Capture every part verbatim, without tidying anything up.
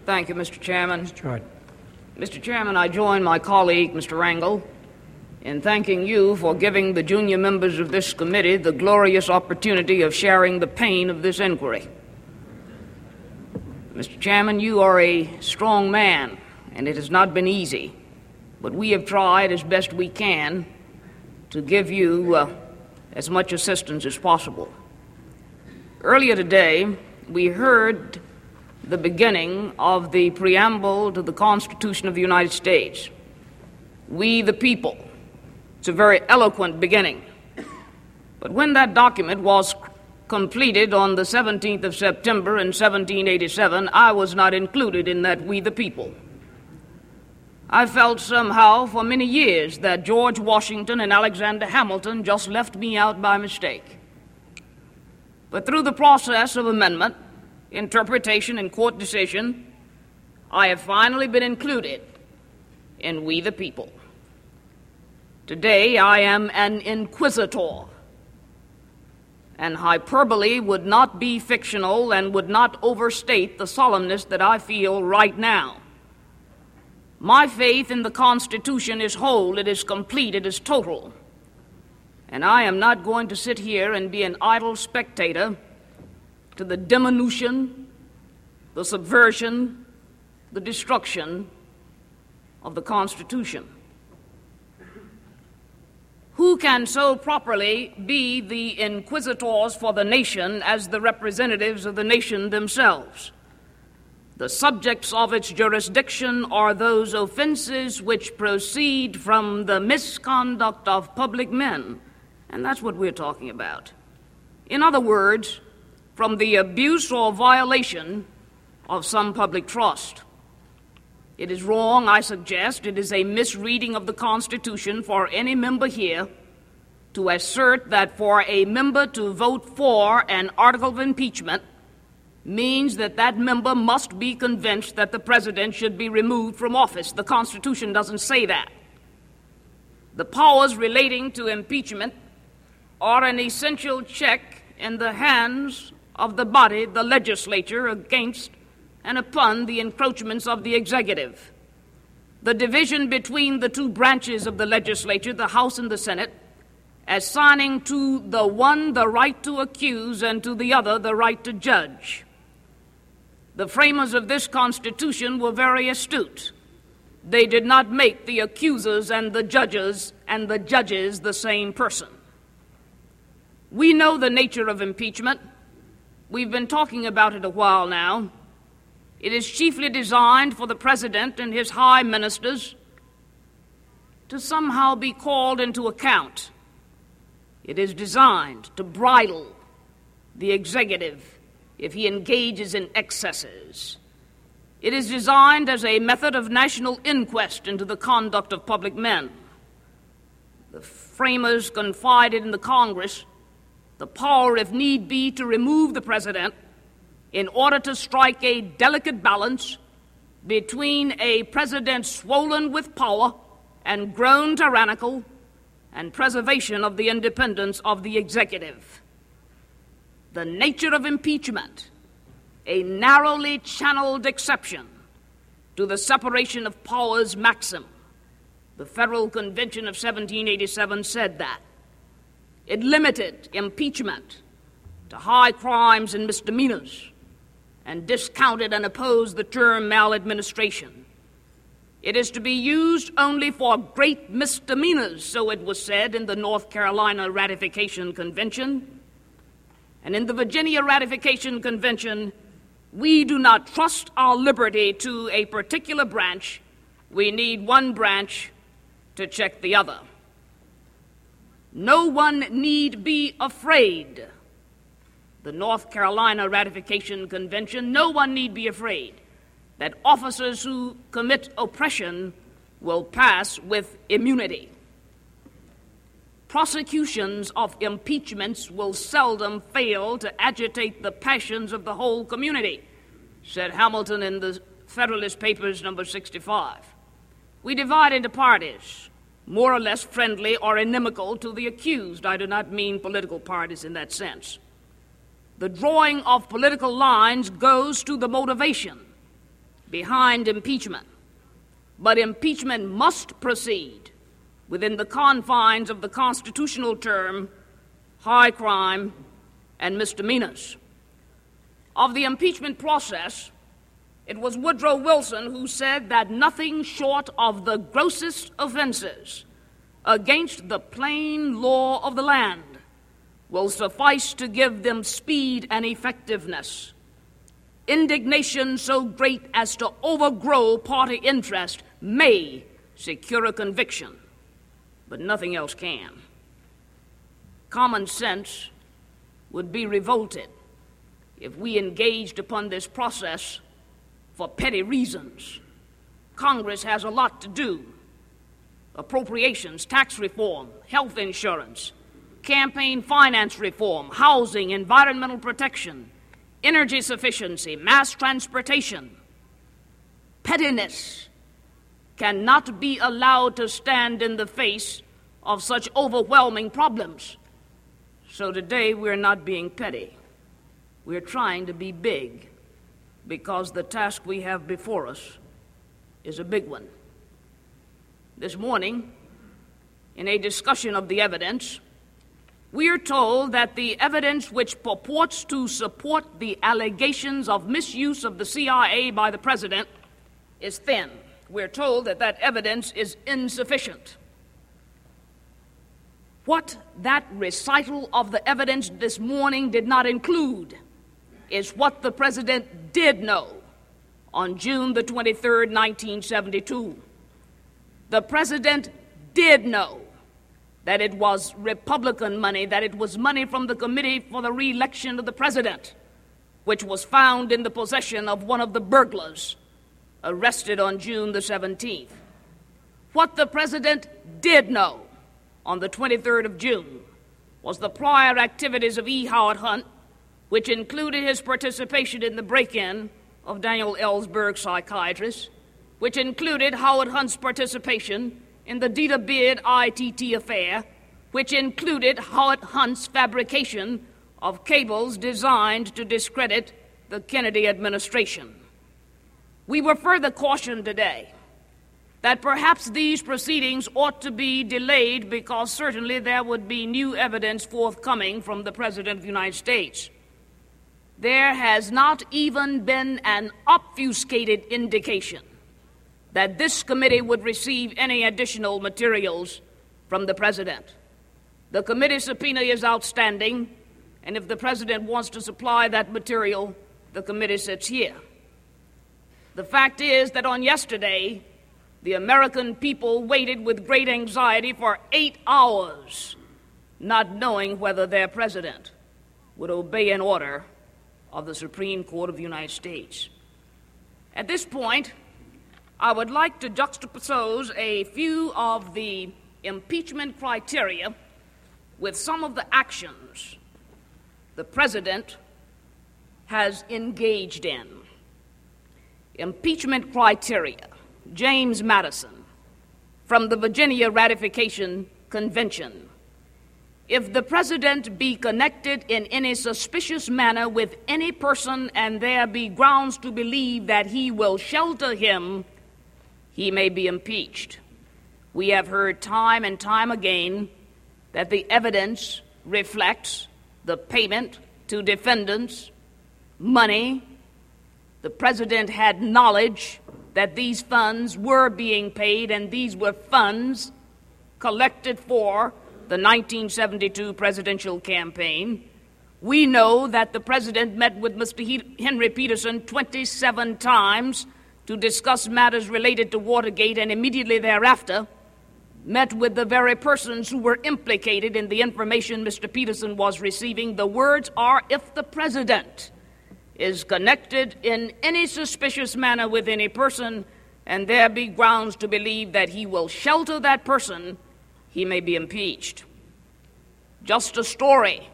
Thank you, Mister Chairman. Mister Jordan. Mister Chairman, I join my colleague, Mister Rangel, in thanking you for giving the junior members of this committee the glorious opportunity of sharing the pain of this inquiry. Mister Chairman, you are a strong man, and it has not been easy, but we have tried as best we can to give you uh, as much assistance as possible. Earlier today, we heard the beginning of the preamble to the Constitution of the United States. We the people. It's a very eloquent beginning. But when that document was completed on the seventeenth of September in seventeen eighty-seven, I was not included in that we the people. I felt somehow for many years that George Washington and Alexander Hamilton just left me out by mistake. But through the process of amendment, interpretation, and court decision, I have finally been included in we the people. Today I am an inquisitor, and hyperbole would not be fictional and would not overstate the solemnness that I feel right now. My faith in the Constitution is whole, it is complete, it is total. And I am not going to sit here and be an idle spectator to the diminution, the subversion, the destruction of the Constitution. Who can so properly be the inquisitors for the nation as the representatives of the nation themselves? The subjects of its jurisdiction are those offenses which proceed from the misconduct of public men, and that's what we're talking about. In other words, from the abuse or violation of some public trust. It is wrong, I suggest, it is a misreading of the Constitution for any member here to assert that for a member to vote for an article of impeachment means that that member must be convinced that the president should be removed from office. The Constitution doesn't say that. The powers relating to impeachment are an essential check in the hands of the body, the legislature, against and upon the encroachments of the executive. The division between the two branches of the legislature, the House and the Senate, assigning to the one the right to accuse and to the other the right to judge. The framers of this Constitution were very astute. They did not make the accusers and the judges and the judges the same person. We know the nature of impeachment. We've been talking about it a while now. It is chiefly designed for the president and his high ministers to somehow be called into account. It is designed to bridle the executive if he engages in excesses. It is designed as a method of national inquest into the conduct of public men. The framers confided in the Congress the power, if need be, to remove the president in order to strike a delicate balance between a president swollen with power and grown tyrannical and preservation of the independence of the executive. The nature of impeachment, a narrowly channeled exception to the separation of powers maxim. The Federal Convention of seventeen eighty-seven said that. It limited impeachment to high crimes and misdemeanors and discounted and opposed the term maladministration. It is to be used only for great misdemeanors, so it was said in the North Carolina Ratification Convention. And in the Virginia Ratification Convention, we do not trust our liberty to a particular branch. We need one branch to check the other. No one need be afraid. The North Carolina Ratification Convention, no one need be afraid that officers who commit oppression will pass with immunity. Prosecutions of impeachments will seldom fail to agitate the passions of the whole community, said Hamilton in the Federalist Papers, number sixty-five. We divide into parties, more or less friendly or inimical to the accused. I do not mean political parties in that sense. The drawing of political lines goes to the motivation. behind impeachment, but impeachment must proceed within the confines of the constitutional term high crime and misdemeanors. Of the impeachment process, it was Woodrow Wilson who said that nothing short of the grossest offenses against the plain law of the land will suffice to give them speed and effectiveness. Indignation so great as to overgrow party interest may secure a conviction, but nothing else can. Common sense would be revolted if we engaged upon this process for petty reasons. Congress has a lot to do: appropriations, tax reform, health insurance, campaign finance reform, housing, environmental protection, energy sufficiency, mass transportation. Pettiness cannot be allowed to stand in the face of such overwhelming problems. So today we're not being petty. We're trying to be big, because the task we have before us is a big one. This morning, in a discussion of the evidence, we are told that the evidence which purports to support the allegations of misuse of the C I A by the president is thin. We're told that that evidence is insufficient. What that recital of the evidence this morning did not include is what the president did know on June the twenty-third, nineteen seventy-two. The president did know that it was Republican money, that it was money from the Committee for the Re-election of the President, which was found in the possession of one of the burglars arrested on June the seventeenth. What the president did know on the twenty-third of June was the prior activities of E. Howard Hunt, which included his participation in the break-in of Daniel Ellsberg, psychiatrist, which included Howard Hunt's participation in the Dita Beard I T T affair, which included Howard Hunt's fabrication of cables designed to discredit the Kennedy administration. We were further cautioned today that perhaps these proceedings ought to be delayed because certainly there would be new evidence forthcoming from the President of the United States. There has not even been an obfuscated indication that this committee would receive any additional materials from the president. The committee subpoena is outstanding, and if the president wants to supply that material, the committee sits here. The fact is that on yesterday, the American people waited with great anxiety for eight hours, not knowing whether their president would obey an order of the Supreme Court of the United States. At this point, I would like to juxtapose a few of the impeachment criteria with some of the actions the president has engaged in. Impeachment criteria. James Madison, from the Virginia Ratification Convention. If the president be connected in any suspicious manner with any person and there be grounds to believe that he will shelter him, he may be impeached. We have heard time and time again that the evidence reflects the payment to defendants, money. The president had knowledge that these funds were being paid, and these were funds collected for the nineteen seventy-two presidential campaign. We know that the president met with Mister Henry Peterson twenty-seven times to discuss matters related to Watergate, and immediately thereafter met with the very persons who were implicated in the information Mister Peterson was receiving. The words are, if the president is connected in any suspicious manner with any person, and there be grounds to believe that he will shelter that person, he may be impeached. Just a story.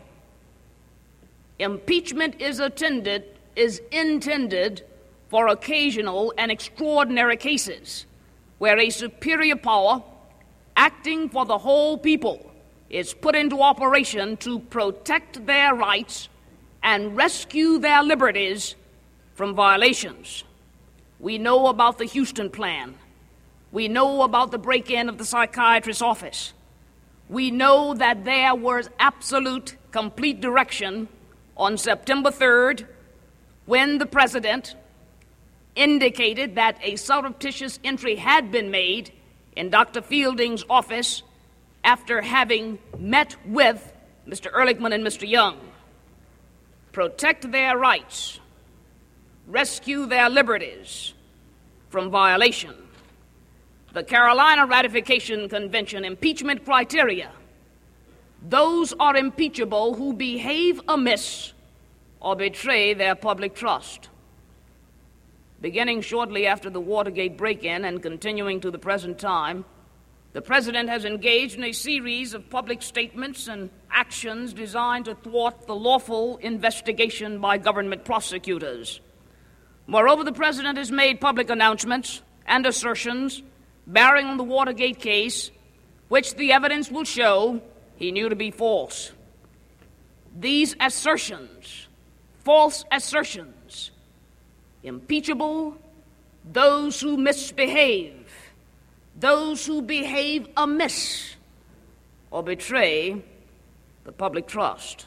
Impeachment is attended, is intended for occasional and extraordinary cases where a superior power acting for the whole people is put into operation to protect their rights and rescue their liberties from violations. We know about the Houston plan. We know about the break-in of the psychiatrist's office. We know that there was absolute, complete direction on September third when the president indicated that a surreptitious entry had been made in Doctor Fielding's office after having met with Mister Ehrlichman and Mister Young. Protect their rights, rescue their liberties from violation. The Carolina Ratification Convention impeachment criteria: those are impeachable who behave amiss or betray their public trust. Beginning shortly after the Watergate break-in and continuing to the present time, the President has engaged in a series of public statements and actions designed to thwart the lawful investigation by government prosecutors. Moreover, the President has made public announcements and assertions bearing on the Watergate case, which the evidence will show he knew to be false. These assertions, false assertions, impeachable those who misbehave, those who behave amiss or betray the public trust.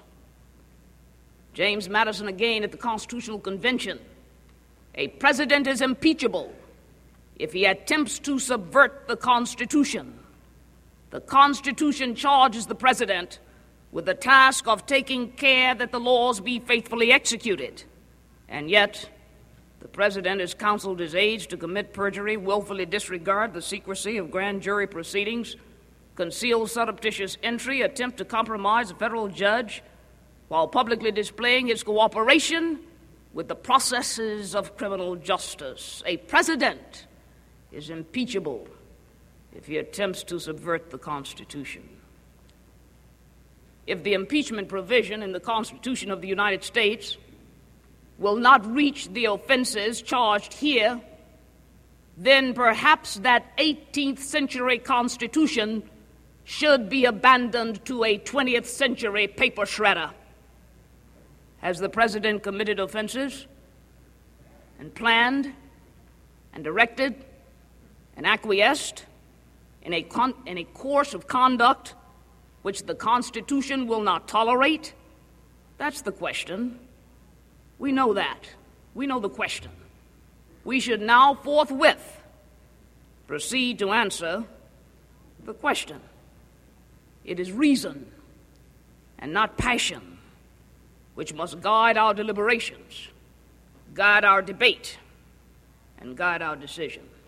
James Madison again at the Constitutional Convention: a president is impeachable if he attempts to subvert the Constitution. The Constitution charges the president with the task of taking care that the laws be faithfully executed, and yet the president has counseled his aides to commit perjury, willfully disregard the secrecy of grand jury proceedings, conceal surreptitious entry, attempt to compromise a federal judge, while publicly displaying his cooperation with the processes of criminal justice. A president is impeachable if he attempts to subvert the Constitution. If the impeachment provision in the Constitution of the United States will not reach the offenses charged here, then perhaps that eighteenth century Constitution should be abandoned to a twentieth century paper shredder. Has the President committed offenses and planned and directed and acquiesced in a, con- in a course of conduct which the Constitution will not tolerate? That's the question. We know that. We know the question. We should now forthwith proceed to answer the question. It is reason and not passion which must guide our deliberations, guide our debate, and guide our decision.